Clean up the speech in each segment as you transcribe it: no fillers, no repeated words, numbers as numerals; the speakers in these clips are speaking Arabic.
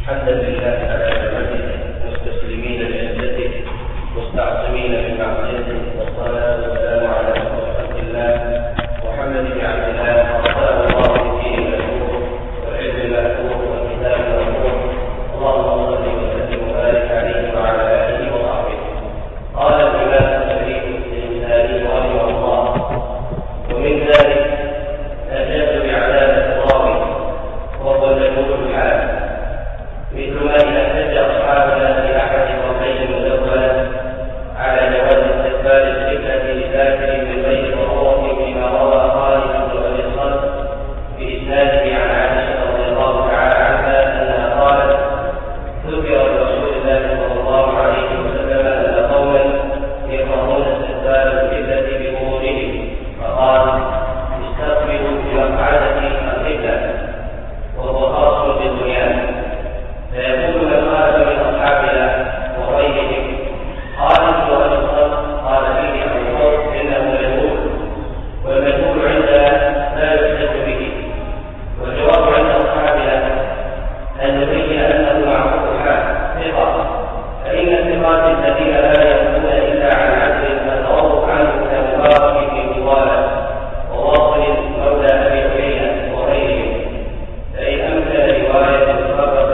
حمدا لله على نعمته مستسلمين لعزته مستعصمين من معصيته، والصلاة والسلام على رسول خلق الله محمد بن عبد الله أرسله الله بدين المشهور والعلم المأثور والكتاب المنظور. اللهم صل وسلم وبارك عليه وعلى آله وصحبه. قال الإمام الشريف الإنساني رحمه الله: ومن ذلك الجهل بعدالة الراوي وهو المجهول الحال، مثل ما إذا احتج أصحابنا بأحد الركعتين المدونة على جواز استقبال القبلة لذاكر من غير ضرورة فيما روى خالد بن أبي الصلت بإسناده عن عائشة رضي الله تعالى عنها أنها قالت: ذكر لرسول الله صلى الله عليه وسلم أن قوما يكرهون استقبال القبلة بظهورهم، فقال: استقبلوا بمقعدة القبلة، وهو خاص بالبنيان. فيقول من قال من أصحابنا وغيرهم: قال ابن أبي الصلت قال فيه أبو الصلت إنه مجهول، والمجهول عندنا لا يحتج به. والجواب عند أصحابنا أن نبين أنه معروف الحال ثقة، فإن الثقات الذين لا يقولون إلا عن عدل فتوقف عنه كمبارك في طوالة وواصل مولى أبي عيينة وغيرهم. فإن أمكن رواية الخبر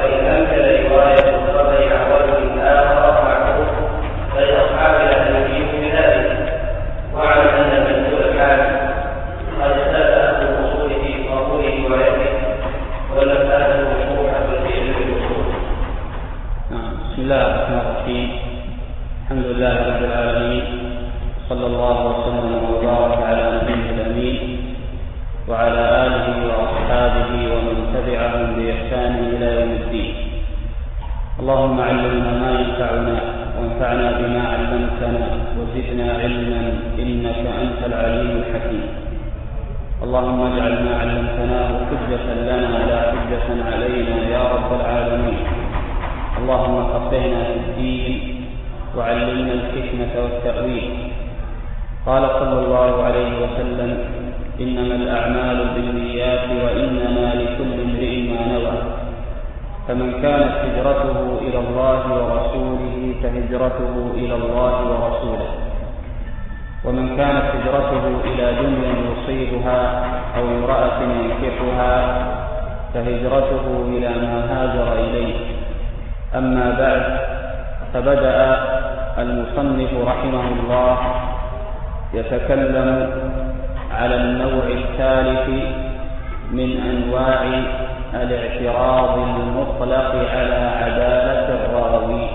عن وجه آخر معروف فلأصحابنا أن يجيبوا بذلك. واعلم أن المجهول الحال قد اختلف أهل الأصول في قبول روايته، والمسألة مشروحة في علم الأصول. بسم الله الرحمن الرحيم. الحمد لله رب العالمين، صلى الله وسلم وبارك على نبينا الأمين وعلى آله وأصحابه ومن تبعهم بإحسان إلى يوم الدين. اللهم علمنا ما ينفعنا وانفعنا بما علمتنا وزدنا علما إنك أنت العليم الحكيم. اللهم اجعل ما علمتناه حجة لنا لا حجة علينا يا رب العالمين. اللهم فقهنا في الدين وعلمنا الحكمة والتأويل. قال صلى الله عليه وسلم: إنما الأعمال بالنيات وإنما لكل امرئ ما نوى، فمن كانت هجرته إلى الله ورسوله فهجرته إلى الله ورسوله، ومن كانت هجرته إلى دنيا يصيبها أو امرأة ينكحها فهجرته إلى ما هاجر إليه. أما بعد، فبدأ المصنف رحمه الله يتكلم على النوع الثالث من أنواع الاعتراض المطلق على عدالة الراوي،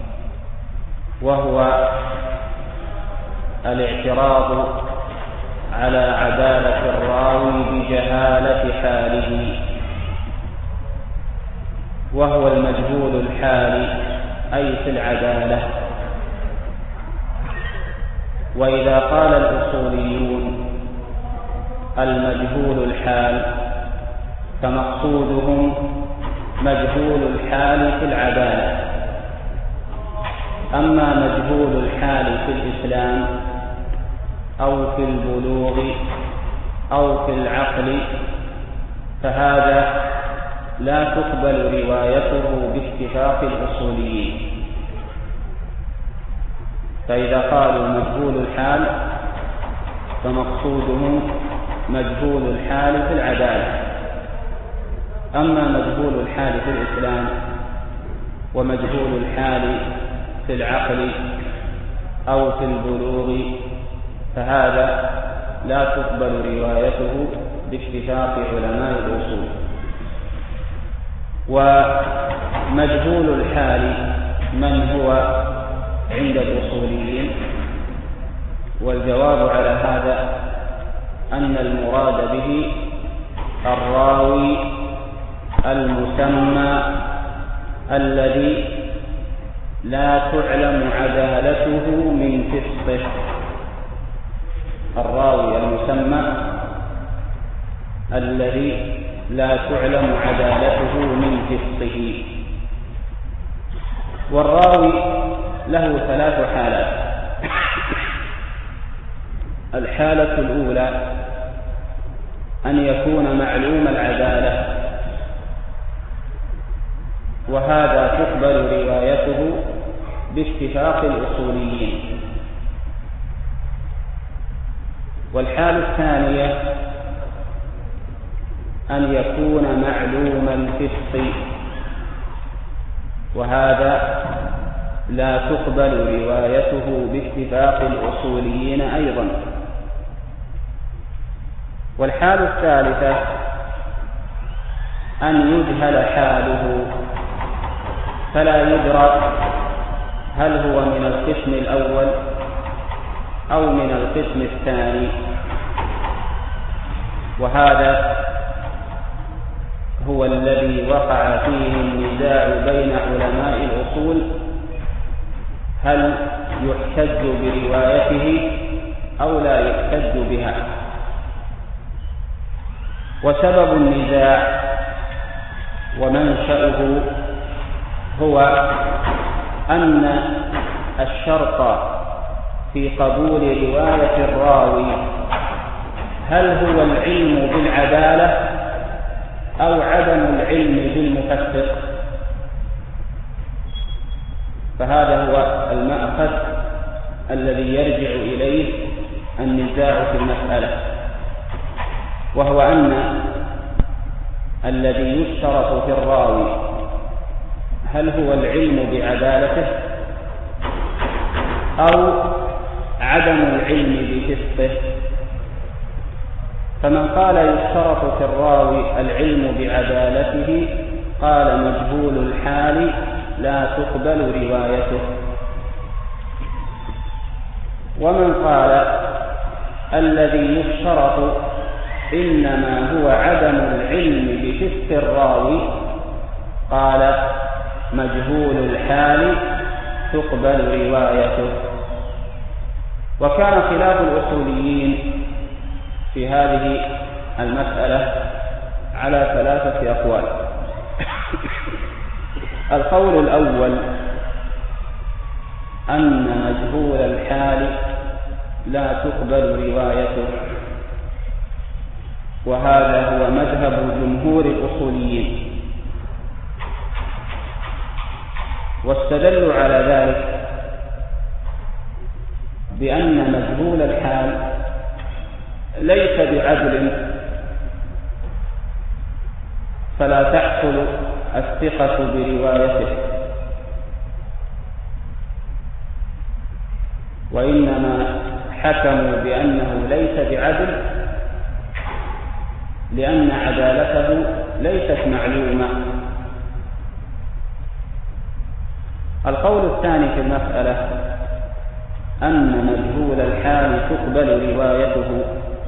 وهو الاعتراض على عدالة الراوي بجهالة حاله، وهو المجهول الحال أي في العدالة. وإذا قال الأصوليون المجهول الحال فمقصودهم مجهول الحال في العدالة. أما مجهول الحال في الإسلام أو في البلوغ أو في العقل فهذا لا تقبل روايته باتفاق الأصوليين. فإذا قالوا مجهول الحال فمقصودهم مجهول الحال في العدالة. أما مجهول الحال في الإسلام ومجهول الحال في العقل أو في البلوغ فهذا لا تقبل روايته باتفاق علماء الأصول. ومجهول الحال من هو عند الأصوليين؟ والجواب على هذا أن المراد به الراوي المسمى الذي لا تعلم عدالته من فسقه. الراوي المسمى الذي لا تعلم عدالته من فسقه. والراوي له ثلاث حالات. الحالة الأولى أن يكون معلوم العدالة وهذا تقبل روايته باتفاق الأصوليين. والحالة الثانية أن يكون معلوم الفسق، وهذا لا تقبل روايته باتفاق الأصوليين أيضا. والحالة الثالثة أن يجهل حاله فلا يدرك هل هو من القسم الأول أو من القسم الثاني، وهذا هو الذي وقع فيه النزاع بين علماء الأصول، هل يحتج بروايته أو لا يحتج بها. وسبب النزاع ومنشأه هو أن الشرط في قبول رواية الراوي هل هو العلم بالعدالة أو عدم العلم بالمفسق، فهذا هو المأخذ الذي يرجع إليه النزاع في المسألة، وهو أن الذي يشترط في الراوي هل هو العلم بعدالته أو عدم العلم بفسقه. فمن قال يشترط في الراوي العلم بعدالته قال مجهول الحال لا تقبل روايته. ومن قال الذي يشترط إنما هو عدم العلم بفسق الراوي قال مجهول الحال تقبل روايته. وكان خلاف الأصوليين في هذه المسألة على 3 أقوال. القول الأول أن مجهول الحال لا تقبل روايته، وهذا هو مذهب جمهور الأصوليين، واستدلوا على ذلك بأن مجهول الحال ليس بعدل، فلا تحصل الثقة بروايته، وإنما حكموا بأنه ليس بعدل لأن عدالته ليست معلومة. القول الثاني في المسألة أن مجهول الحال تقبل روايته،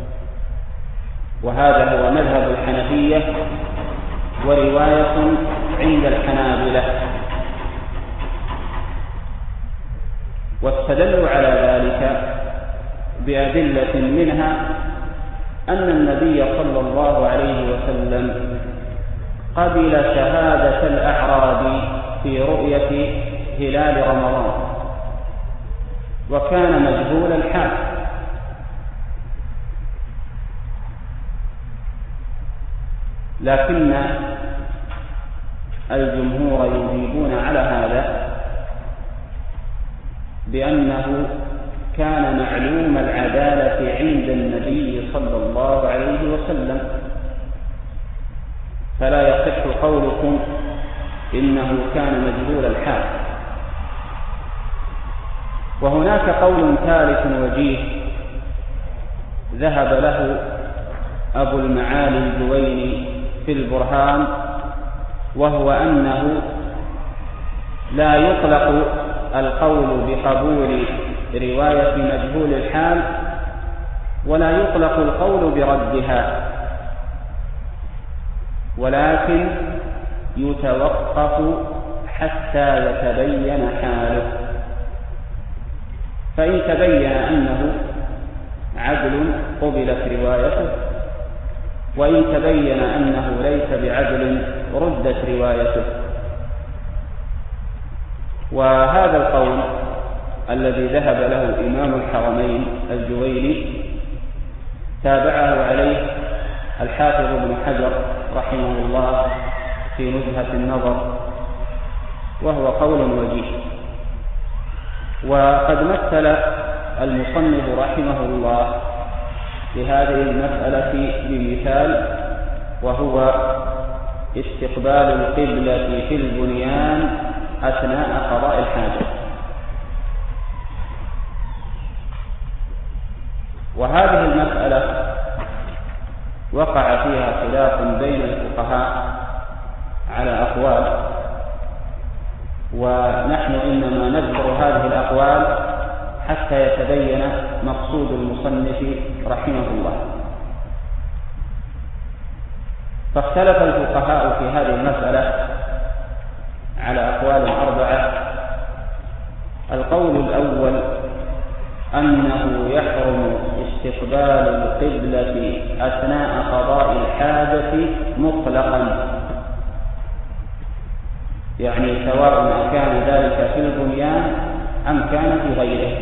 وهذا هو مذهب الحنفية ورواية عند الحنابلة، واستدلوا على ذلك بأدلة منها أن النبي صلى الله عليه وسلم قبل شهادة الأعرابي في رؤية هلال رمضان، وكان مجهول الحال. لكن الجمهور يجيبون على هذا بأنه كان معلوم العدالة عند النبي صلى الله عليه وسلم، فلا يصح قولكم إنه كان مجهول الحال. وهناك قول ثالث وجيه ذهب له أبو المعالي الجويني في البرهان، وهو أنه لا يطلق القول بقبول رواية مجهول الحال ولا يطلق القول بردها، ولكن يتوقف حتى يتبين حاله. فإن تبين أنه عدل قبلت روايته، وإن تبين أنه ليس بعدل ردت روايته. وهذا القول الذي ذهب له إمام الحرمين الجويني تابعه عليه الحافظ ابن حجر رحمه الله في نزهة النظر وهو قول وجيه. وقد مثل المصنف رحمه الله لهذه المسألة بمثال، وهو استقبال القبلة في البنيان أثناء قضاء الحاجة. وهذه المسألة وقع فيها خلاف بين الفقهاء على أقوال، ونحن إنما نذكر هذه الأقوال حتى يتبين مقصود المصنف رحمه الله. فاختلف الفقهاء في هذه المسألة على أقوال 4. القول الأول أنه يحرم استقبال القبلة أثناء قضاء الحاجة مطلقا، يعني سواء كان ذلك في البنيان أم كان في غيره.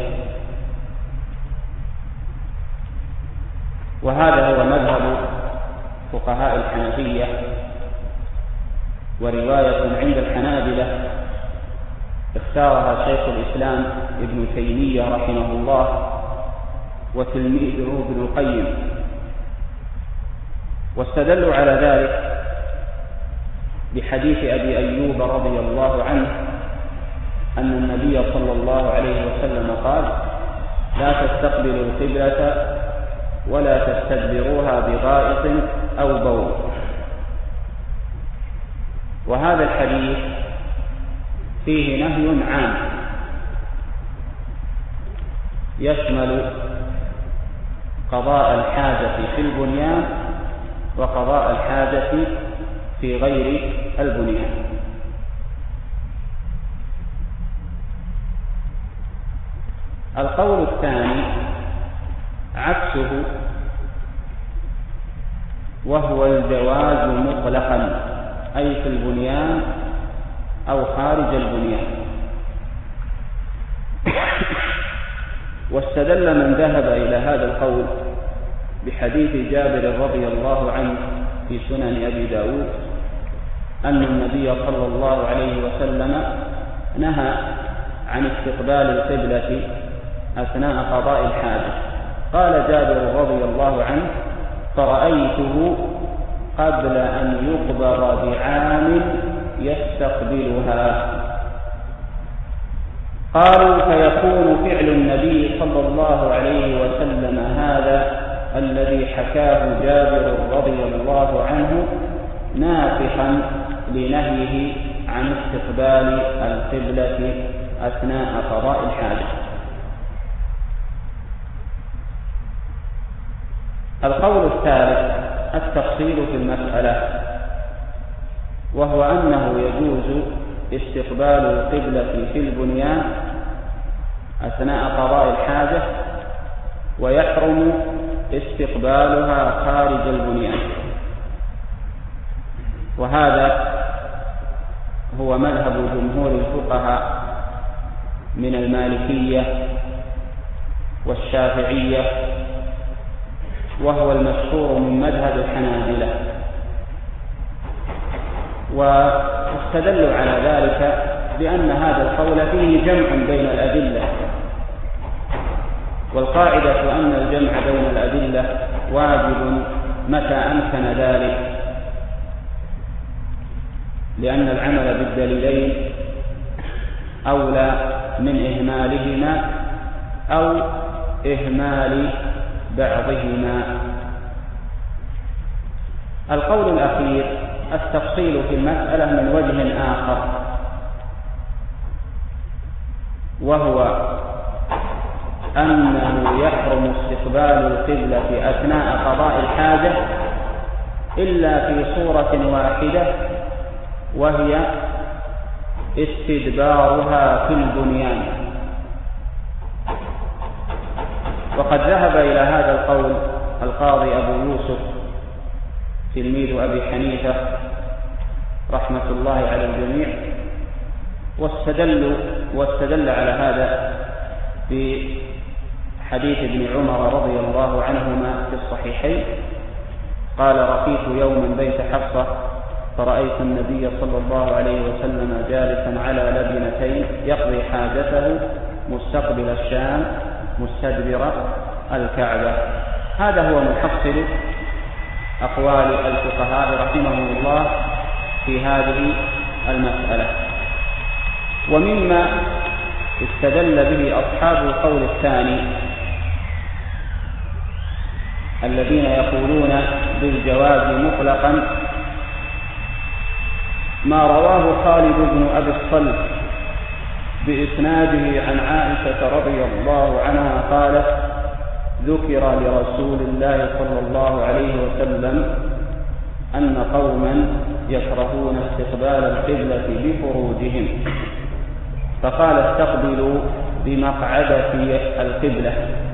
وهذا هو مذهب فقهاء الحنفية، ورواية عند الحنابلة اختارها شيخ الإسلام ابن تيمية رحمه الله وتلميذه ابن القيم. واستدلوا على ذلك بحديث أبي أيوب رضي الله عنه أن النبي صلى الله عليه وسلم قال: لا تستقبلوا القبلة ولا تستدبروها بغائط أو بول. وهذا الحديث فيه نهي عام يشمل قضاء الحاجة في البنيان وقضاء الحاجة في غير البنيان. القول الثاني عكسه، وهو الجواز مطلقا، أي في البنيان أو خارج البنيان. واستدل من ذهب إلى هذا القول بحديث جابر رضي الله عنه في سنن أبي داود أن النبي صلى الله عليه وسلم نهى عن استقبال القبلة أثناء قضاء الحاجة. قال جابر رضي الله عنه: فرأيته قبل أن يقبض بعام يستقبلها. قالوا: فيكون فعل النبي صلى الله عليه وسلم هذا الذي حكاه جابر رضي الله عنه نافخا لنهيه عن استقبال القبلة أثناء قضاء الحاجة. القول الثالث التفصيل في المسألة، وهو أنه يجوز استقبال القبلة في البنيان أثناء قضاء الحاجة، ويحرم استقبالها خارج البنيان. وهذا هو مذهب جمهور الفقهاء من المالكية والشافعية، وهو المشهور من مذهب الحنابلة. واستدلوا على ذلك بأن هذا القول فيه جمع بين الأدلة، والقاعدة أن الجمع بين الأدلة واجب متى أمكن ذلك، لأن العمل بالدليلين أولى من إهمالهما أو إهمال بعضهما. القول الأخير التفصيل في المسألة من وجه آخر، وهو أنه يحرم استقبال القبلة أثناء قضاء الحاجة إلا في صورة واحدة، وهي استدبارها في البنيان. وقد ذهب إلى هذا القول القاضي أبو يوسف تلميذ أبي حنيفة رحمة الله على الجميع، واستدل على هذا بحديث ابن عمر رضي الله عنهما في الصحيحين: قال: رقيت يوما بيت حفصة فرأيت النبي صلى الله عليه وسلم جالسا على لبنتين يقضي حاجته مستقبل الشام مستدبر الكعبة. هذا هو محصل أقوال الفقهاء رحمهم الله في هذه المسألة. ومما استدل به أصحاب القول الثاني الذين يقولون بالجواز مطلقا ما رواه خالد بن أبي الصلت بإسناده عن عائشة رضي الله عنها قالت: ذكر لرسول الله صلى الله عليه وسلم أن قوما يكرهون استقبال القبلة بفروجهم، فقال: استقبلوا بمقعدة القبلة.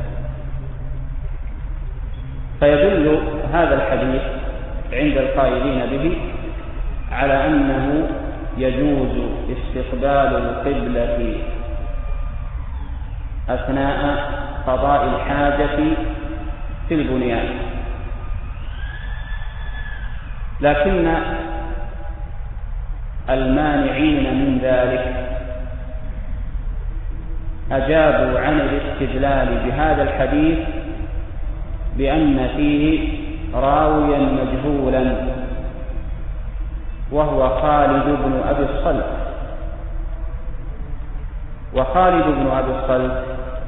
فيدل هذا الحديث عند القائلين به على أنه يجوز استقبال القبلة أثناء قضاء الحاجة في البنيان، لكن المانعين من ذلك أجابوا عن الاستدلال بهذا الحديث بأن فيه راويا مجهولا وهو خالد بن أبي الصلت، وخالد بن أبي الصلت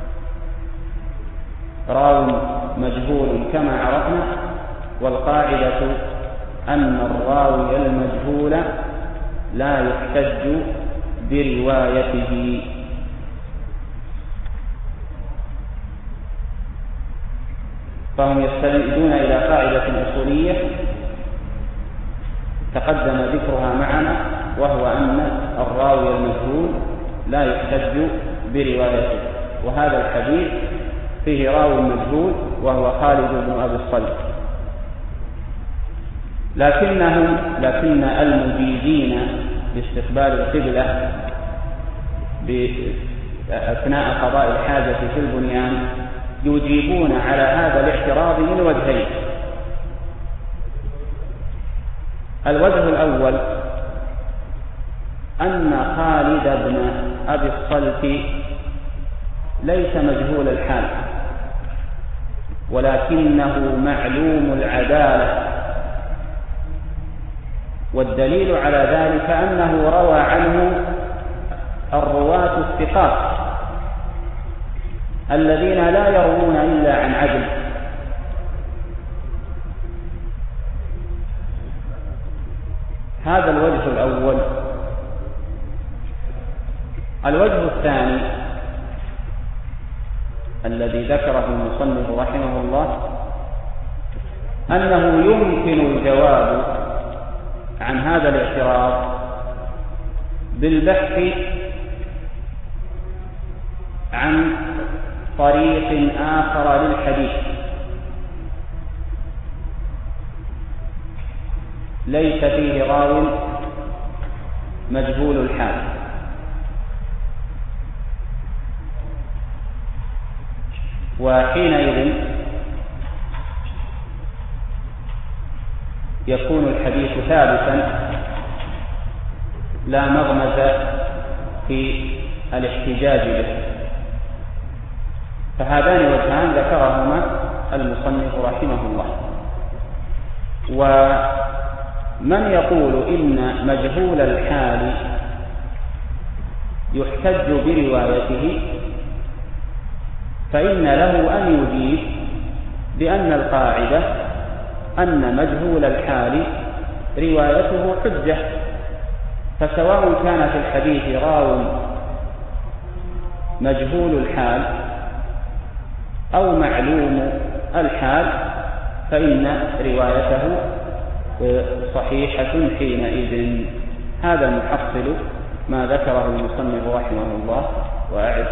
راو مجهول كما عرفنا، والقاعدة أن الراوي المجهول لا يحتج بروايته. فهم يستندون إلى قاعدة أصولية تقدم ذكرها معنا، وهو أن الراوي المجهول لا يحتج بروايته، وهذا الحديث فيه راوي مجهول وهو خالد بن أبي الصلت. لكن المجيزين باستقبال القبلة أثناء قضاء الحاجة في البنيان يجيبون على هذا الاعتراض من وجهين. الوجه الأول أن خالد بن أبي الصلت ليس مجهول الحال، ولكنه معلوم العدالة، والدليل على ذلك أنه روى عنه الرواة الثقات الذين لا يروون إلا عن عدل. هذا الوجه الأول. الوجه الثاني الذي ذكره المصنف رحمه الله أنه يمكن الجواب عن هذا الاعتراض بالبحث عن طريق آخر للحديث ليس فيه راو مجهول الحال، وحينئذ يكون الحديث ثابتا لا مغمز في الاحتجاج به. فهذان وجهان ذكرهما المصنف رحمه الله. ومن يقول إن مجهول الحال يحتج بروايته فإن له أن يجيب بأن القاعدة أن مجهول الحال روايته حجة، فسواء كان في الحديث راو مجهول الحال أو معلوم الحال فإن روايته صحيحة حينئذ. هذا محصل ما ذكره المصنف رحمه الله. وأعد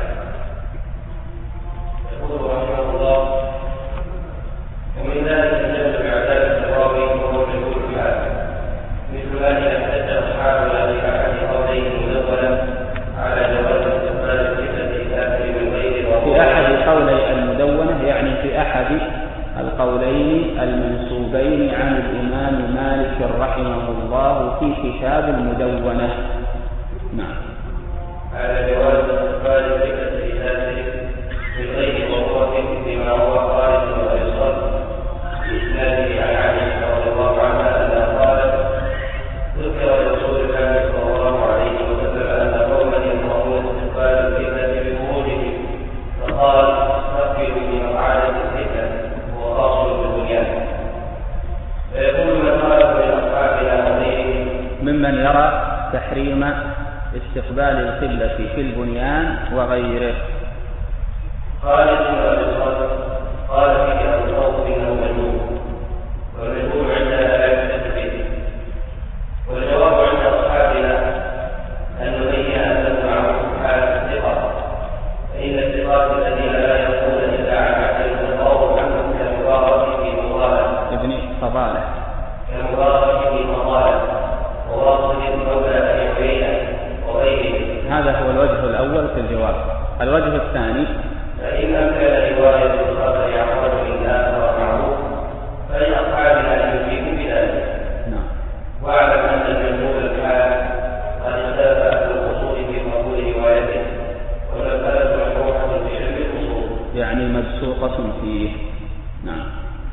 يقول رحمه الله: ومن ذلك الجمع بعدالة الراوي وهو مجهول الحال، مثل أن يحتج أصحابنا بأحد قولين مدونا على جواز استقبال القبلة الكافر من غير في أحد قولي المدونة، يعني في أحد القولين المنسوبين عن الإمام مالك رحمه الله استقبال القبلة في البنيان وغيره. قال ابن أبي الصالح قال فيه أبو الصوت إنه مجنون، والمجنون عندنا لا يحدث به. والجواب عند أصحابنا أن نبين أن معروف حال الثقة، فإن الثقات الذين لا يقول إلا عن عدل القول عنهم كمبارك في مضالة ابن فضالة وواصل مولى أبي عيينة وغيره. هذا هو الوجه الأول في الجواب. الوجه الثاني: فإن أمكن رواية الخبر عن رجل آخر معروف فلأصحابنا أن يجيبوا بذلك. واعلم أن المجهول الحال قد اختلف أهل الأصول في قبول روايته، والمسألة مشروحة في علم الأصول، يعني مبسوطة فيه. نعم.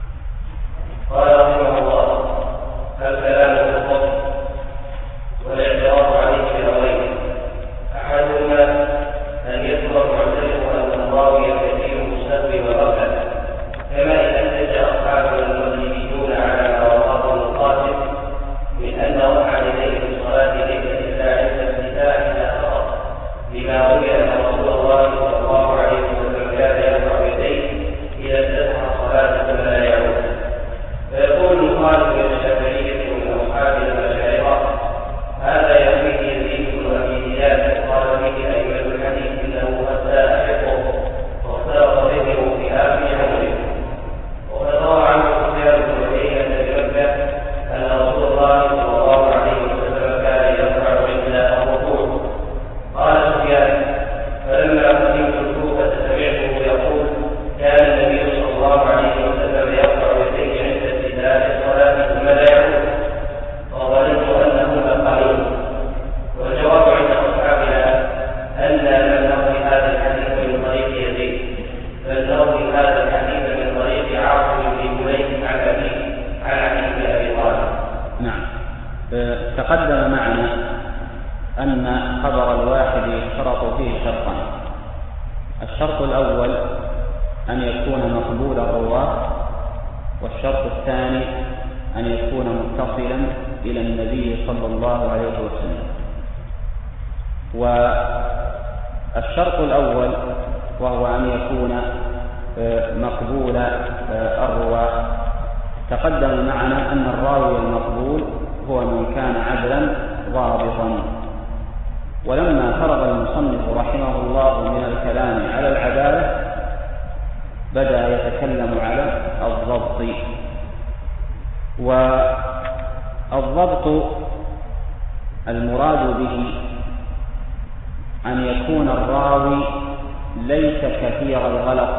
قال رحمه الله: الكلام في الفضل والاعتراض عليه بأمرين: أحدهما أن يذكر معترف أن الراوي كثير المستهوي والغفلة، كما إذا احتج أصحابنا المغربيون على ما رواه القاسم من أن رفع يديه في الصلاة ليس إلا عند افتتاحها فقط، لما روي أن رسول الله صلى الله عليه وسلم كان يرفع يديه إذا افتتح الصلاة ثم لا يعود. فيقول المخالف من الشافعية ومن أصحابنا المشايخة: هذا يرويه يزيد بن أبي زياد، قال فيه أئمة الحديث إنه أساء حفظه واختلط ذكره في آخر عمره. وقد روى عنه سفيان بن عيينة بمكة أن رسول الله صلى الله عليه وسلم كان يرفع عند الركوع. قال سفيان: فلما قدمت الكوفة سمعته يقول: كان النبي صلى الله عليه وسلم يرفع يديه عند ابتداء الصلاة ثم لا يعود، وظننت أنه لقليل. والجواب عند أصحابنا أن لم نروي هذا الحديث من طريق يزيد، بل نروي هذا الحديث من طريق عاصم بن مليك عن علي بن أبي طالب. نعم. تقدم معنا أن خبر الواحد يشترط فيه شرطان: الشرط الأول أن يكون مقبول الرواة، والشرط الثاني أن يكون متصلا إلى النبي صلى الله عليه وسلم. والشرط الأول وهو أن يكون مقبول الرواة، تقدم معنا أن الراوي المقبول هو من كان عدلا ضابطا. ولما فرغ المصنف رحمه الله من الكلام على العدالة بدأ يتكلم على الضبط. والضبط المراد به أن يكون الراوي ليس كثير الغلط،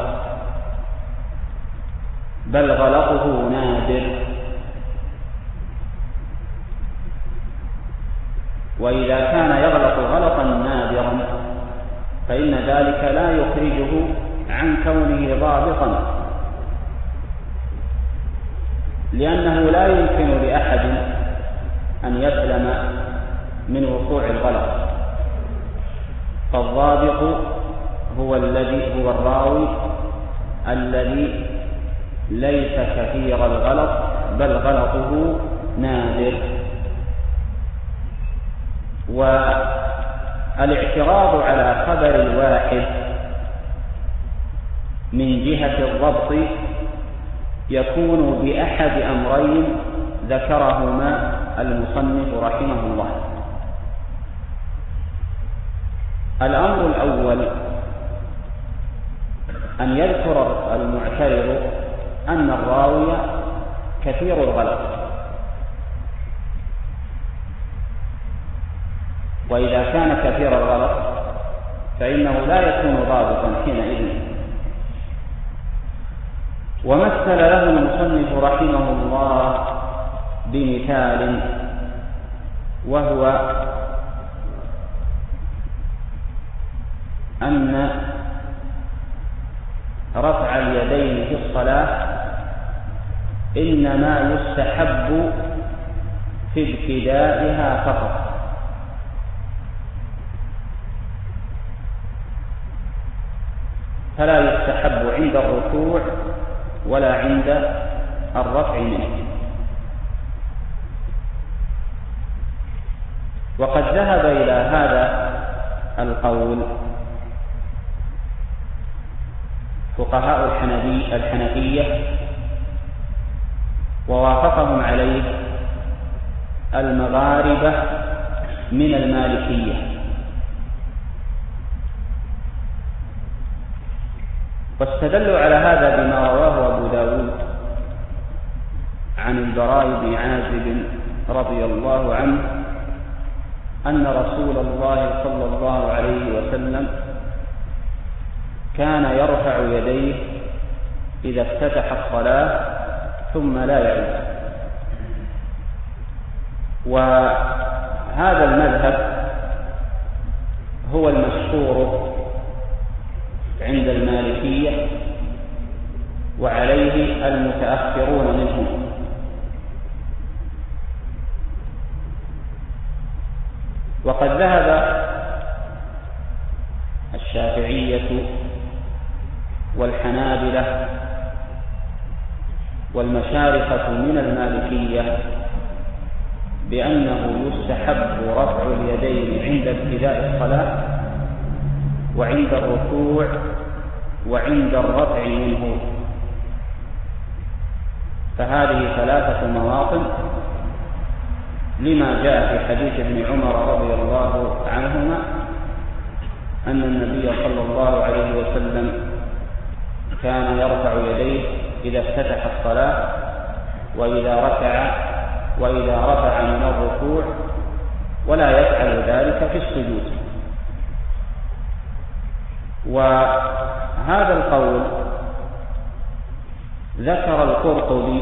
بل غلطه نادر. وإذا كان يغلط غلطا نادرا فإن ذلك لا يخرجه عن كونه ضابطا، لأنه لا يمكن لأحد أن يسلم من وقوع الغلط. فالضابط هو الراوي الذي ليس كثير الغلط، بل غلطه نادر. والاعتراض على خبر الواحد من جهة الضبط يكون بأحد أمرين ذكرهما المصنف رحمه الله. الأمر الأول أن يذكر المعترض أن الراوي كثير الغلط، وإذا كان كثير الغلط فإنه لا يكون ضابطا حينئذ. ومثل له المصنف رحمه الله بمثال، وهو أن رفع اليدين في الصلاة إنما يستحب في ابتدائها فقط، فلا يستحب عند الركوع ولا عند الرفع منه. وقد ذهب إلى هذا القول فقهاء الحنفية، ووافقهم عليه المغاربة من المالكية. واستدلوا على هذا بما رواه أبو داود عن البراء بن عازب رضي الله عنه أن رسول الله صلى الله عليه وسلم كان يرفع يديه إذا افتتح الصلاة ثم لا يعود. وهذا المذهب هو المشهور عند المالكية وعليه المتأخرون منهم. وقد ذهب الشافعية والحنابلة والمشارقة من المالكية بأنه يستحب رفع اليدين عند ابتداء الصلاة وعند الركوع وعند الرفع منه. فهذه ثلاثة مواطن لما جاء في حديث ابن عمر رضي الله عنهما أن النبي صلى الله عليه وسلم كان يرفع يديه إذا افتتح الصلاة وإذا ركع وإذا رفع من الركوع، ولا يفعل ذلك في السجود. وهذا القول ذكر القرطبي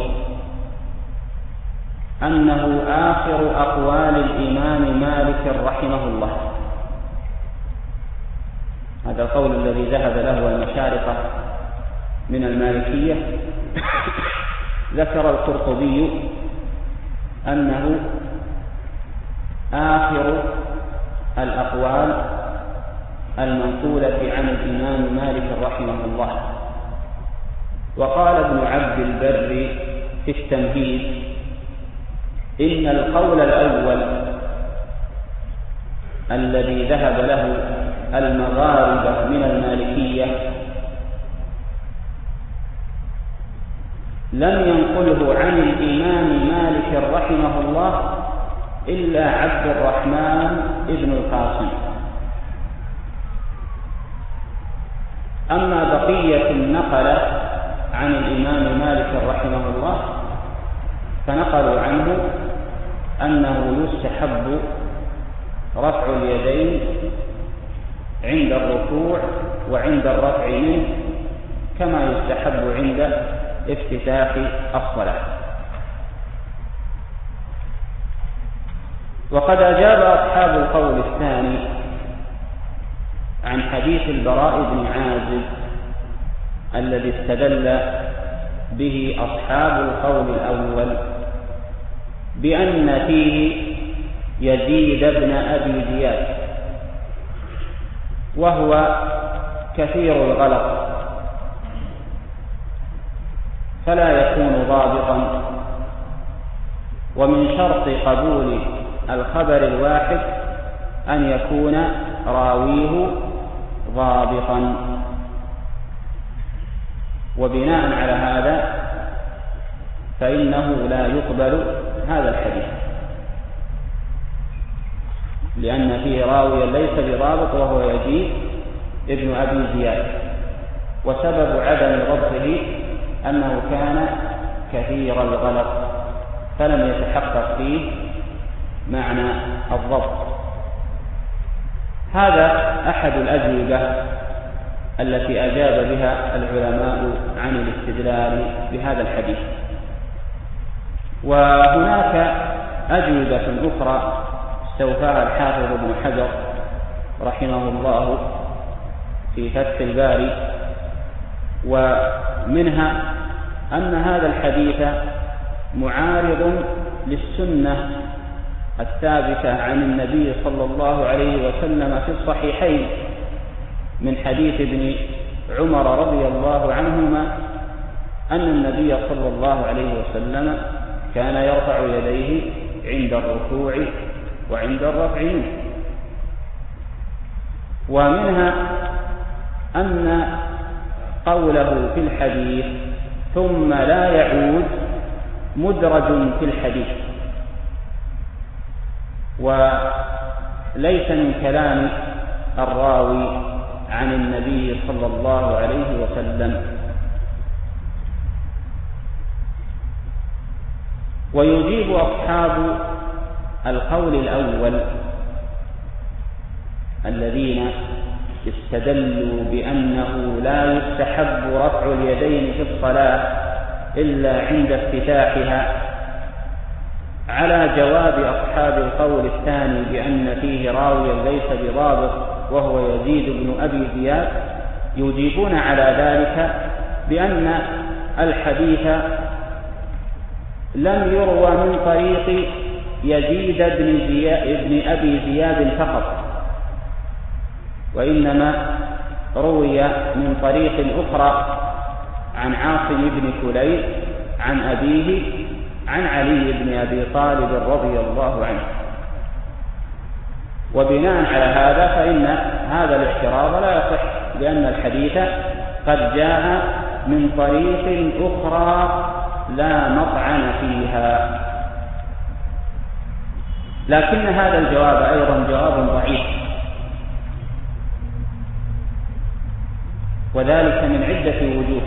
أنه آخر أقوال الإمام مالك رحمه الله. هذا القول الذي ذهب له المشارقة من المالكية ذكر القرطبي أنه آخر الأقوال المنقولة عن الإمام مالك رحمه الله. وقال ابن عبد البر في التمهيد إن القول الأول الذي ذهب له المغاربة من المالكية لم ينقله عن الإمام مالك رحمه الله إلا عبد الرحمن ابن القاسم. أما بقية النقل عن الإمام مالك رحمه الله فنقلوا عنه أنه يستحب رفع اليدين عند الركوع وعند الرفع منه كما يستحب عند افتتاح الصلاة. وقد أجاب أصحاب القول الثاني عن حديث البراء بن عازب الذي استدل به أصحاب القول الأول بأن فيه يزيد بن أبي زياد وهو كثير الغلط فلا يكون ضابطا. ومن شرط قبول الخبر الواحد أن يكون راويه ضابطا. وبناء على هذا فإنه لا يقبل هذا الحديث لأن فيه راويا ليس بضابط وهو يزيد ابن أبي زياد، وسبب عدم ضبطه أنه كان كثير الغلط فلم يتحقق فيه معنى الضبط. هذا أحد الأجوبة التي أجاب بها العلماء عن الاستدلال بهذا الحديث. وهناك أجوبة أخرى استوفاها الحافظ ابن حجر رحمه الله في فتح الباري، ومنها أن هذا الحديث معارض للسنة الثابتة عن النبي صلى الله عليه وسلم في الصحيحين من حديث ابن عمر رضي الله عنهما أن النبي صلى الله عليه وسلم كان يرفع يديه عند الركوع وعند الرفع منه. ومنها أن قوله في الحديث ثم لا يعود مدرج في الحديث، وليس من كلام الراوي عن النبي صلى الله عليه وسلم. ويجيب أصحاب القول الأول الذين استدلوا بأنه لا يستحب رفع اليدين في الصلاة إلا عند افتتاحها على جواب أصحاب القول الثاني بأن فيه راويا ليس بضابط وهو يزيد بن أبي زياد، يجيبون على ذلك بأن الحديث لم يروى من طريق يزيد بن أبي زياد فقط، وإنما روي من طريق أخرى عن عاصم بن كليب عن أبيه عن علي بن أبي طالب رضي الله عنه. وبناء على هذا فإن هذا الاعتراض لا يصح، لأن الحديث قد جاء من طريق أخرى لا مطعن فيها. لكن هذا الجواب أيضا جواب ضعيف، وذلك من عدة وجوه.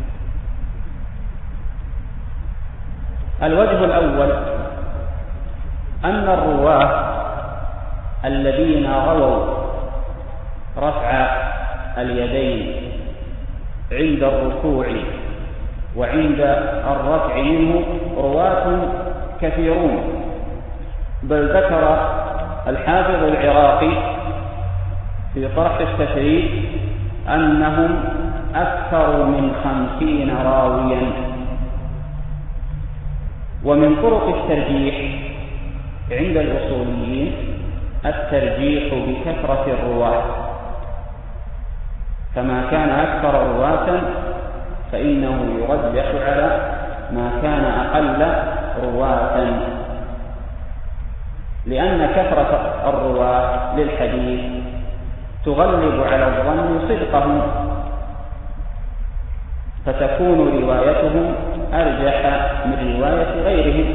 الوجه الأول أن الرواة الذين رووا رفع اليدين عند الركوع وعند الرفع منه رواة كثيرون، بل ذكر الحافظ العراقي في طرح التشريع أنهم أكثر من 50 راويا. ومن طرق الترجيح عند الأصوليين الترجيح بكثرة الرواة، كما كان أكثر رواة فإنه يرجح على ما كان أقل رواة، لأن كثرة الرواة للحديث تغلب على الظن صدقهم، فتكون روايتهم أرجح من رواية غيرهم.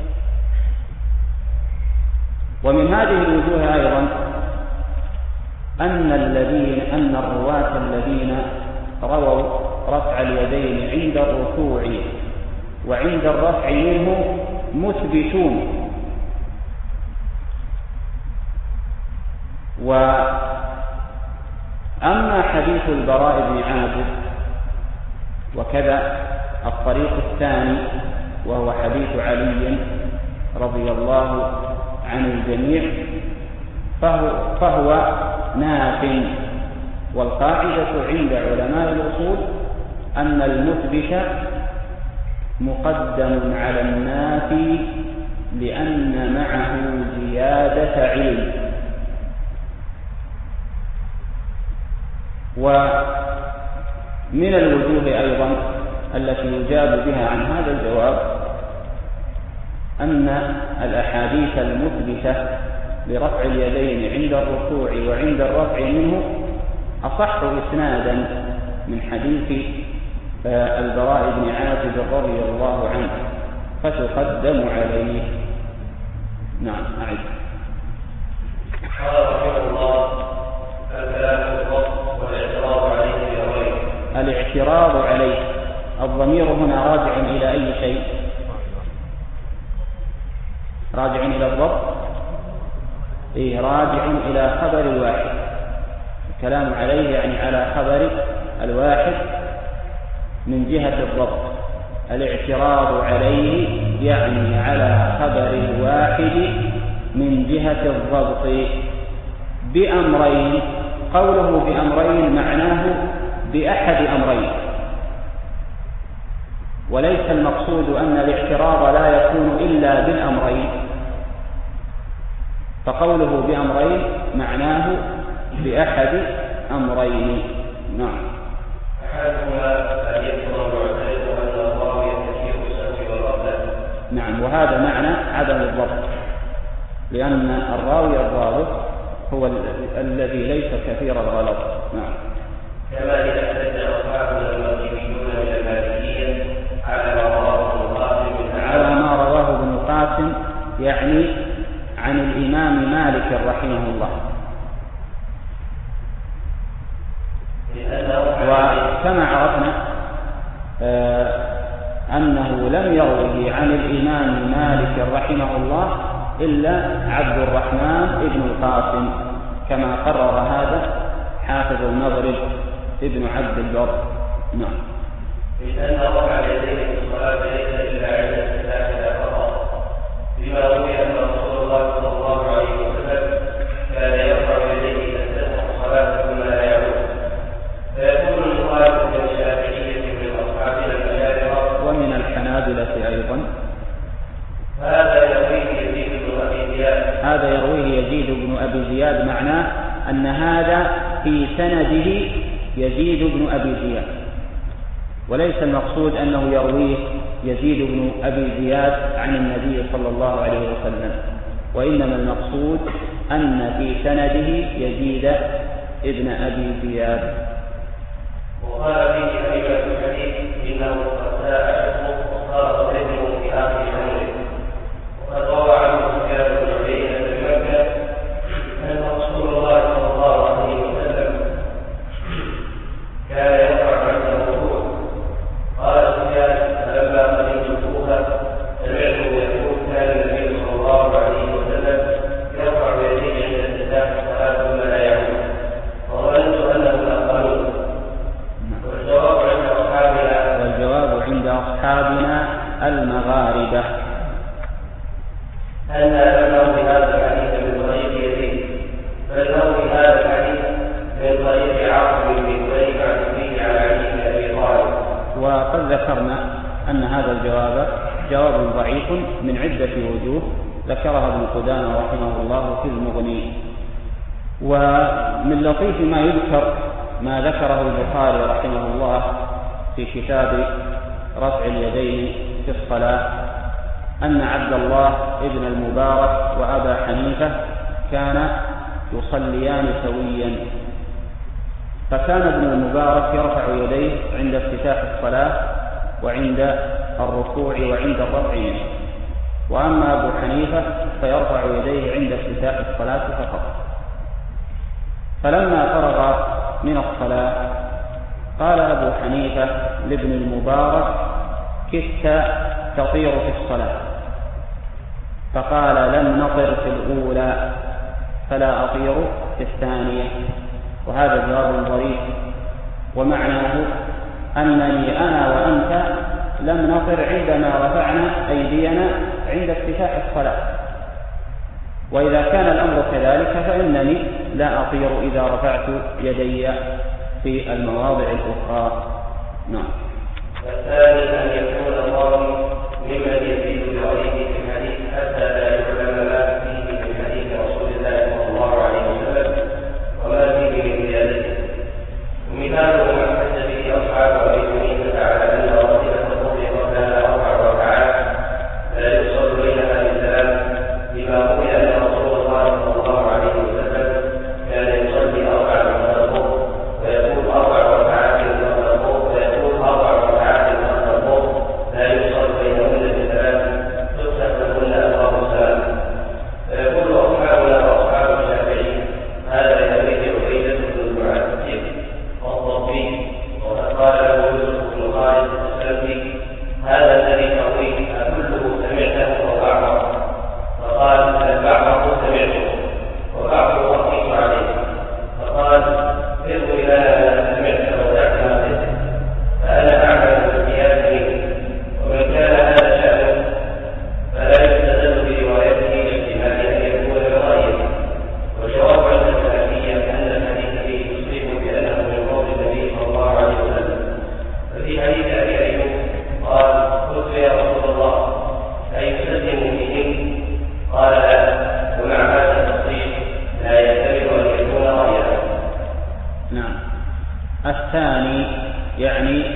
ومن هذه الوجوه أيضا أن الرواة الذين رووا رفع اليدين عند الركوع وعند الرفع منه مثبتون. وأما حديث البراء بن عازب وكذا الطريق الثاني وهو حديث علي رضي الله عن الجميع فهو ناف. والقاعدة عند علماء الأصول أن المثبت مقدم على النافي لأن معه زيادة علم. ومن الوجوه أيضا التي يجاب بها عن هذا الجواب أن الأحاديث المثبتة لرفع اليدين عند الركوع وعند الرفع منه أصح إسنادا من حديث البراء بن عازب رضي الله عنه، فتقدم عليه. نعم أعد. قال رحمه الله: الكلام في الوصف والاعتراض عليه بأمرين. الاعتراض عليه الضمير هنا راجع إلى أي شيء؟ راجع إلى الضبط؟ راجع إلى خبر الواحد. الكلام عليه يعني على خبر الواحد من جهة الضبط. الاعتراض عليه يعني على خبر الواحد من جهة الضبط بأمرين. قوله بأمرين معناه بأحد أمرين، وليس المقصود أن الاعتراض لا يكون إلا بالأمرين. فقوله بأمرين معناه بأحد أمرين. نعم. أحدهما أن يكون المعترض أن الراوي كثير السمع والغفلة. نعم، وهذا معنى عدم الضبط. لأن الراوي الضابط هو الذي ليس كثير الغلط. نعم. كما إذا احتج أصحابنا المغربيون من المالكية على ما رواه ابن القاسم يعني عن الإمام مالك رحمه الله. وكما عرفنا أنه لم يروه عن الإمام مالك رحمه الله إلا عبد الرحمن بن القاسم، كما قرر هذا حافظ المغرب ابن عبد البر. نعم. لأن رفع اليدين في الصلاة ليس إلا عند السجدة فقط، بما روي أن رسول الله صلى الله عليه وسلم كان يرفع يديه إذا افتتح الصلاة ثم لا يعود، فيكون المخالف من الشافعية من أصحابنا الأشاعرة ومن الحنابلة أيضا. هذا يرويه يزيد بن أبي زياد، معناه أن هذا في سنده يزيد بن أبي زياد، وليس المقصود أنه يرويه يزيد بن أبي زياد عن النبي صلى الله عليه وسلم، وإنما المقصود أن في سنده يزيد ابن أبي زياد. وقال فيه أئمة الحديث إنه قد ساء حكمه وصار صديقه في آخر عمره. وقد روى عنه سفيان بن عيينة بمكة أن رسول الله صلى الله عليه وسلم كان يرفع عند الركوع. قال سفيان فلما قدمت الكوفة سمعته يقول كان النبي صلى الله عليه وسلم يرفع يديه عند افتتاح الصلاة ثم لا يعود، وظننت أنه الأقل. والجواب عند أصحابنا المغاربة أن لم نروي هذا الحديث من طريق يزيد، بل نروي هذا الحديث من طريق عاصم بن كليب عن أبيه عن علي بن أبي طالب. وقد ذكرنا أن هذا الجواب جواب ضعيف من عدة وجوه ذكرها ابن قدامة رحمه الله في المغني. ومن لطيف ما يذكر ما ذكره البخاري رحمه الله في كتاب رفع اليدين في الصلاة أن عبد الله ابن المبارك وأبا حنيفة كان يصليان سويا، فكان ابن المبارك يرفع يديه عند افتتاح الصلاة وعند الركوع وعند الرفع منه، وأما أبو حنيفة فيرفع يديه عند افتتاح الصلاة فقط. فلما فرغ من الصلاة قال أبو حنيفة لابن المبارك كدت تطير في الصلاة، فقال لم نطر في الأولى فلا أطير في الثانية. وهذا جواب ظريف، ومعناه أنني أنا وأنت لم نطر عندما رفعنا أيدينا عند افتتاح الصلاة، وإذا كان الأمر كذلك فإنني لا أطير إذا رفعت يدي في المواضع الأخرى. نعم. والثاني أن يكون الراوي ممن يزيد برأيه في الحديث حتى لا يعلم ما فيه من حديث رسول الله صلى الله عليه وسلم وما فيه من زيادته. ومثاله ما احتج به أصحاب أبي حنيفة على أن راتبة الظهر قبلها 4 ركعات لا يصل بينها بسلام، بما روي أن رسول الله صلى الله عليه وسلم كان يصلي 4 من الظهر ويقول 4 ركعات من الظهر ويقول 4 ركعات من الظهر لا يصل بينهن بسلام تفتح لهن أبواب السلام. فيقول أصحابنا وأصحاب الشافعي هذا يرويه عبيدة بن المعتب والضبي، وقد قال له يوسف بن خالد السلمي هذا الذي ترويه كله سمعته وبعضه، فقال بعضه سمعته وبعضه أقيس عليه، فقال اروا إلى ما سمعت ودعك ما قلت، فأنا أعلم بالقياس منه. ومن كان هذا شأنه فلا يستدل بروايته لاحتمال أن يكون برأيه. والجواب عند الحنفية أن الحديث فيه تصريح بأنه من قول النبي صلى الله عليه وسلم. ففي حديث أبي أيوب قال قلت يا رسول الله أيسلم فيهم؟ قال لا، ومع هذا التصريح لا يحتمل أن يكون رأيا. نعم. الثاني يعني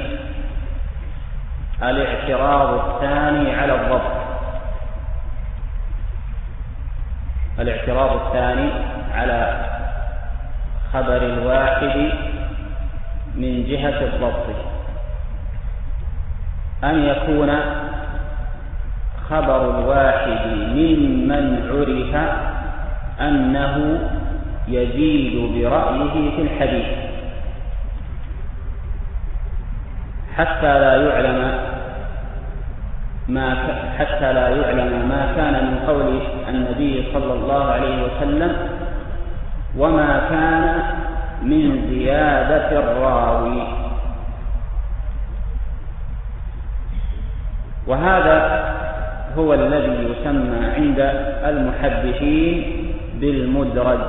الاعتراض الثاني على الضبط، الاعتراض الثاني على خبر الواحد من جهة الضبط أن يكون خبر الواحد ممن عرف أنه يزيد برأيه في الحديث حتى لا يعلم ما كان من قول النبي صلى الله عليه وسلم وما كان من زيادة الراوي. وهذا هو الذي يسمى عند المحدثين بالمدرج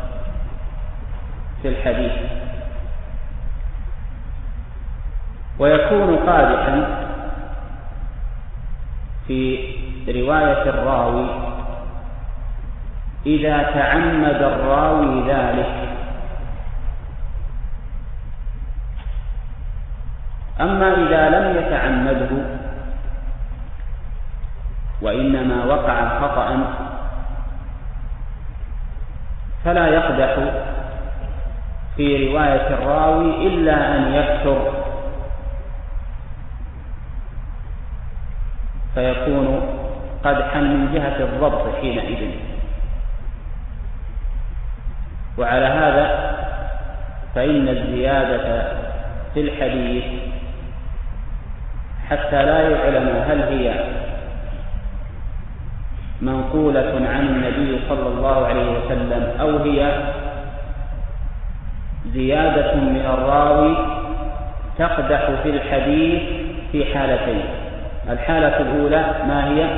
في الحديث، ويكون قادحا في رواية الراوي إذا تعمد الراوي ذلك. أما إذا لم يتعمده وإنما وقع خطأ فلا يقدح في رواية الراوي إلا أن يكثر، فيكون قدحا من جهة الضبط حينئذ. وعلى هذا فإن الزيادة في الحديث حتى لا يعلم هل هي منقولة عن النبي صلى الله عليه وسلم أو هي زيادة من الراوي تقدح في الحديث في حالتين. الحالة الأولى ما هي؟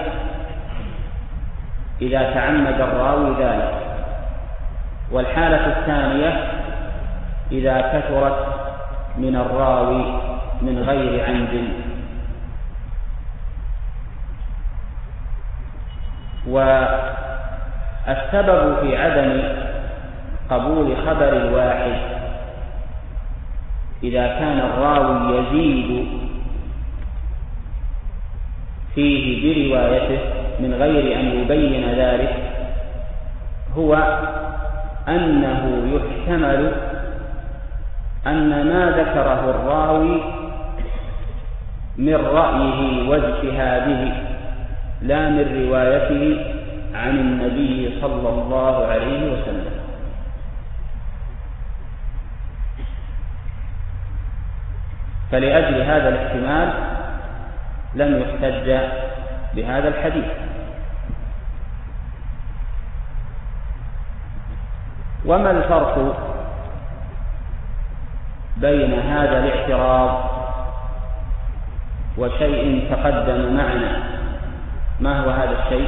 إذا تعمد الراوي ذلك. والحالة الثانية إذا كثرت من الراوي من غير عمد. والسبب في عدم قبول خبر الواحد إذا كان الراوي يزيد فيه بروايته من غير أن يبين ذلك هو أنه يحتمل أن ما ذكره الراوي من رأيه واجتهاده لا من روايته عن النبي صلى الله عليه وسلم. فلأجل هذا الاحتمال لم يحتج بهذا الحديث. وما الفرق بين هذا الاعتراض وشيء تقدم معنا؟ ما هو هذا الشيء؟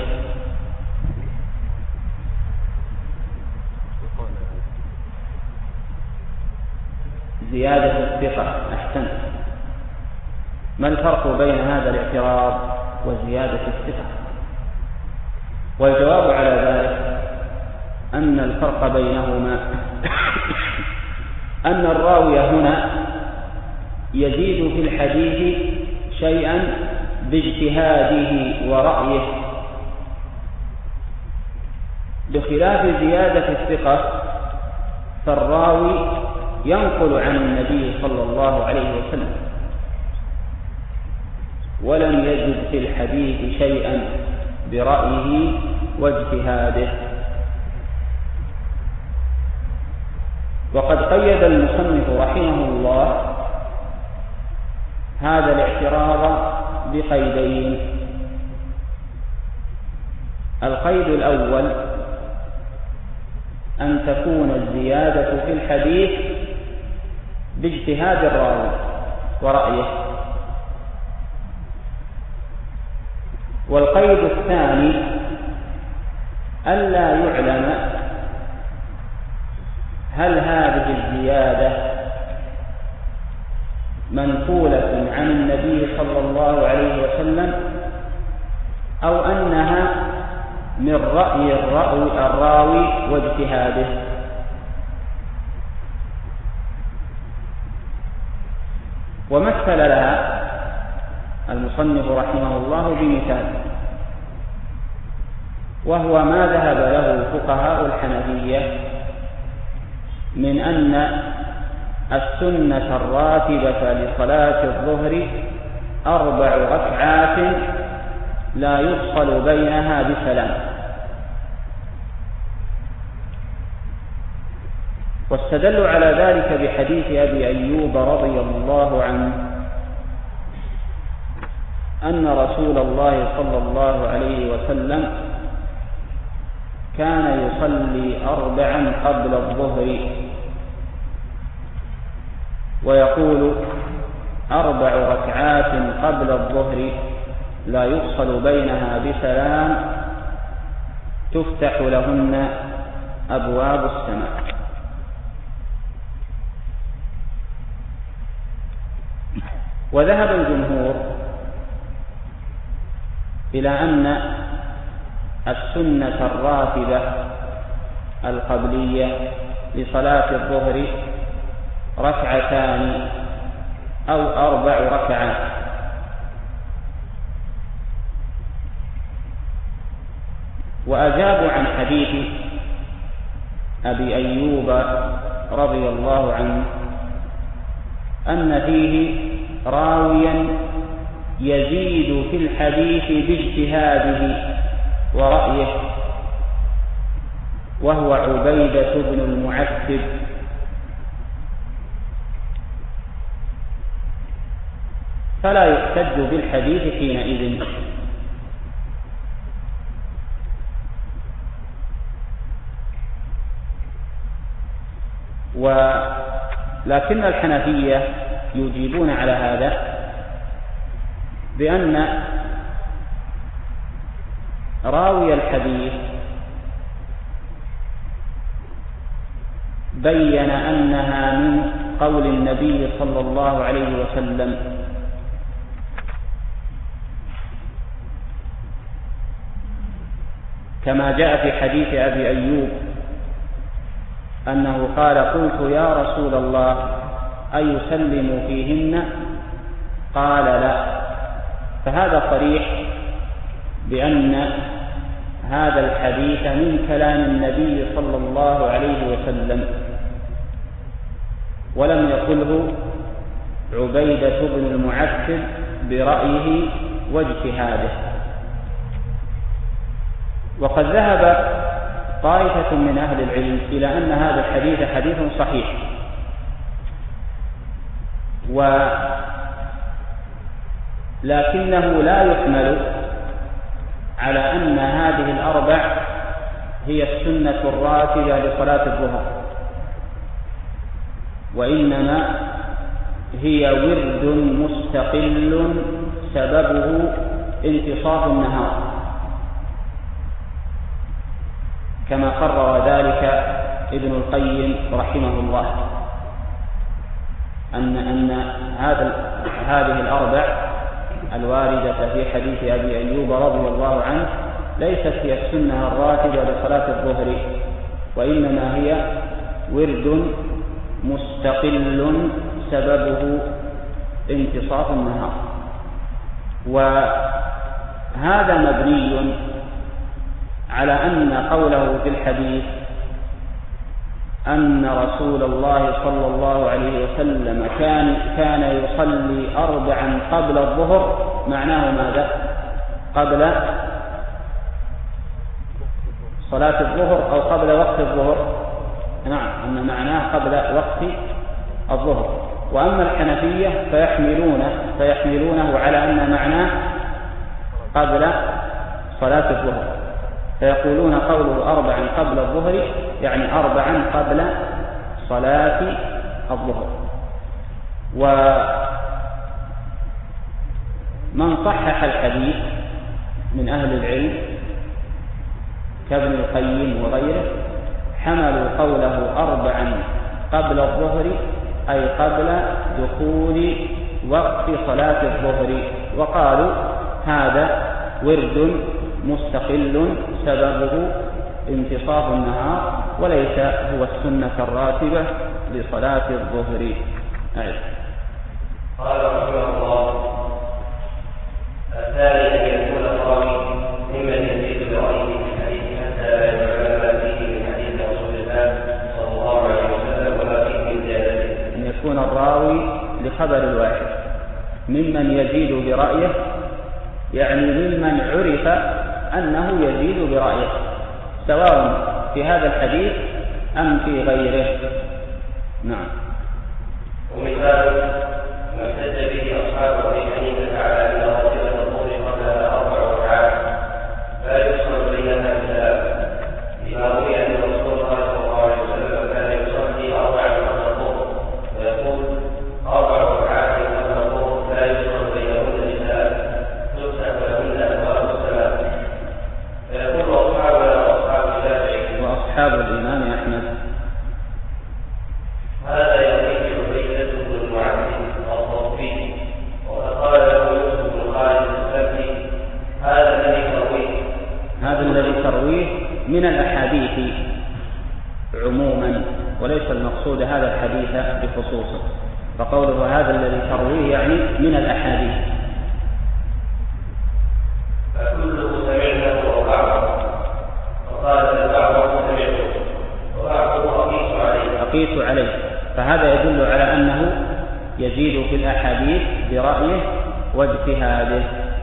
زيادة الثقة. أحسنت. ما الفرق بين هذا الاعتراض وزيادة الثقة؟ والجواب على ذلك أن الفرق بينهما أن الراوي هنا يزيد في الحديث شيئا باجتهاده ورأيه، بخلاف زيادة الثقة فالراوي ينقل عن النبي صلى الله عليه وسلم ولم يجد في الحديث شيئا برأيه واجتهاده. وقد قيد المصنف رحمه الله هذا الاعتراض بقيدين. القيد الأول أن تكون الزيادة في الحديث باجتهاد الراوي ورأيه. والقيد الثاني ألا يعلم هل هذه الزيادة منقولة عن النبي صلى الله عليه وسلم أو أنها من رأي الراوي واجتهاده. ومثل لها المصنف رحمه الله بمثال. وهو ما ذهب له فقهاء الحنفية من أن السنة الراتبة لصلاة الظهر 4 ركعات لا يفصل بينها بسلام. واستدلوا على ذلك بحديث أبي أيوب رضي الله عنه أن رسول الله صلى الله عليه وسلم كان يصلي 4 قبل الظهر ويقول 4 ركعات قبل الظهر لا يفصل بينها بسلام تفتح لهن أبواب السماء. وذهب الجمهور إلى أن السنة الراتبة القبلية لصلاة الظهر 2 ركعتان أو 4 ركعات، وأجابوا عن حديث أبي أيوب رضي الله عنه أن فيه راويا يزيد في الحديث باجتهاده ورأيه، وهو عبيدة بن المعتب، فلا يحتج بالحديث حينئذ. ولكن الحنفية يجيبون على هذا بأن راوي الحديث بين أنها من قول النبي صلى الله عليه وسلم، كما جاء في حديث أبي أيوب أنه قال: قلت يا رسول الله أيسلم فيهن؟ قال: لا. فهذا صريح بأن هذا الحديث من كلام النبي صلى الله عليه وسلم، ولم يقله عبيدة بن المعتب برأيه واجتهاده. وقد ذهب طائفة من أهل العلم إلى أن هذا الحديث حديث صحيح، لكنه لا يحمل على أن هذه 4 هي السنة الراتبة لصلاة الظهر، وإنما هي ورد مستقل سببه انتصاف النهار، كما قرر ذلك ابن القيم رحمه الله، أن هذه 4 الواردة في حديث أبي أيوب رضي الله عنه ليست هي السنة الراتبة لصلاة الظهر، وإنما هي ورد مستقل سببه انتصاف النهار. وهذا مبني على أن قوله في الحديث أن رسول الله صلى الله عليه وسلم كان يصلي 4 قبل الظهر، معناه ماذا؟ قبل صلاة الظهر أو قبل وقت الظهر؟ نعم، أن معناه قبل وقت الظهر. وأما الحنفية فيحملونه على أن معناه قبل صلاة الظهر، فيقولون قوله 4 قبل الظهر يعني 4 قبل صلاة الظهر. ومن صحح الحديث من أهل العلم كابن القيم وغيره حملوا قوله 4 قبل الظهر أي قبل دخول وقت صلاة الظهر، وقالوا هذا ورد مستقل سببه انتصاف النهار وليس هو السنة الراتبة لصلاة الظهر. قال رحمه الله: الثاني أن يكون الراوي ممن يزيد برأيه في الحديث يكون الراوي لخبر الواحد ممن يزيد برأيه، يعني ممن عرف أنه يزيد برأيه سواء في هذا الحديث أم في غيره. نعم. ومثال ما احتج به أصحاب أبي حنيفة على أن راتبة الظهر قبلها 4 ركعات لا يفصل بينها بثلاث، لما روي أن رسول الله صلى الله عليه وسلم كان يصلي 4 قبل الظهر ويقول 4 ركعات قبل الظهر لا يفصل بينهن بثلاث تفتح لهن أبواب السماء. فيقول أصحابنا وأصحاب الشافعي وأصحاب الإمام أحمد هذا يقين عبيدة بن المعبد الضبي، وقال له يوسف بن خالد السبي هذا الذي ترويه من الأحاديث عموما، وليس المقصود هذا الحديث بخصوصه، فقوله هذا الذي ترويه يعني من الأحاديث. فكله سمعناه وبعضه، وقال بعضه سمعته وبعضه أقيس عليه، فهذا يدل على أنه يزيد في الأحاديث برأيه واجتهاده.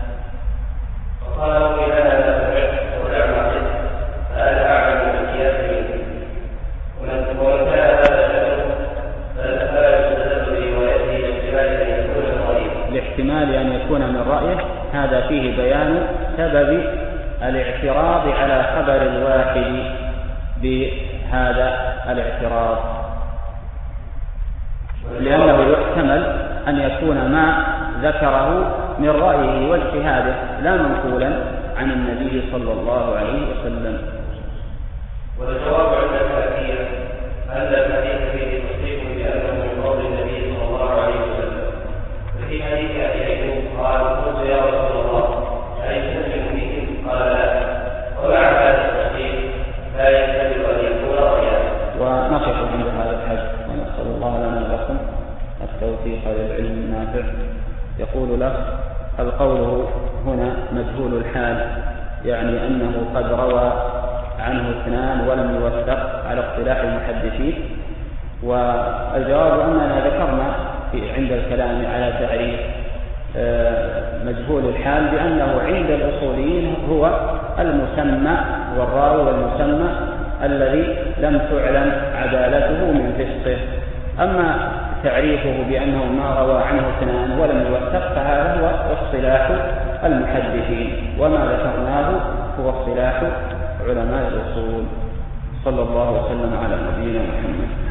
وقال إن أنا لا سمعت ولم أقل فأنا أعلم بالقياس منه، ومن كان هذا شأنه فلا يستدل بروايته لاحتمال أن يكون من رأيه، لاحتمال أن يكون من رأيه. هذا فيه بيان سبب الاعتراض على خبر الواحد بهذا الاعتراض، لأنه يحتمل أن يكون ما ذكره من رأيه واجتهاده لا منقولا عن النبي صلى الله عليه وسلم. والجواب عند الحنفية أن الحديث فيه تصديق بأنه من قول النبي صلى الله عليه وسلم. ففي حديث أبي أيوب قال قلت يا رسول الله أيستسلم فيهم؟ قال لا. ومع هذا التصديق لا يحتمل أن يكون رأيا. ونقف عند هذا الحد ونسأل الله لنا ولكم التوفيق للعلم النافع. يقول له القول هنا مجهول الحال، يعني أنه قد روى عنه 2 ولم يوثق على اصطلاح المحدثين. والجواب أننا ذكرنا عند الكلام على تعريف مجهول الحال بأنه عند الأصوليين هو المسمى والراوي والمسمى الذي لم تعلم عدالته من فسقه. أما تعريفه بأنه ما روى عنه 2 ولم يوثق فهذا هو اصطلاح المحدثين، وما ذكرناه هو اصطلاح علماء الأصول. صلى الله وسلم على نبينا محمد.